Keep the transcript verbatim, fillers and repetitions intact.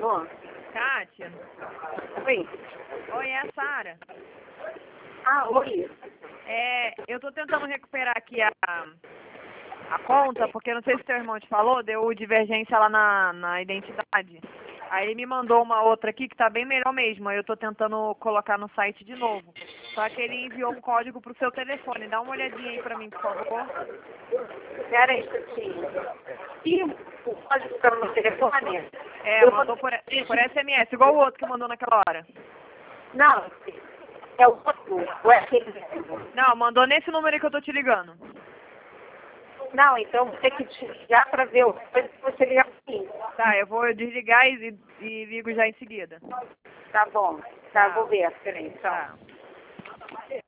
Alô? Kátia? Oi. Oi, é a Sara. Ah, oi. É, eu tô tentando recuperar aqui a, a conta, porque não sei se teu irmão te falou, deu divergência lá na, na identidade. Aí ele me mandou uma outra aqui que tá bem melhor mesmo, aí eu tô tentando colocar no site de novo. Só que ele enviou um código pro seu telefone. Dá uma olhadinha aí pra mim, por favor. Pera aí, instantinho. E o código para o meu telefone? É, Eu mandou vou- por, por S M S, igual o outro que mandou naquela hora. Não, é o outro. Ou é aquele mesmo? Não, mandou nesse número aí que eu tô te ligando. Não, então vou ter que te ligar para ver o coisa que você liga para mim. Tá, eu vou desligar e, e ligo já em seguida. Tá bom. Tá, vou ver. Peraí, então. Tá.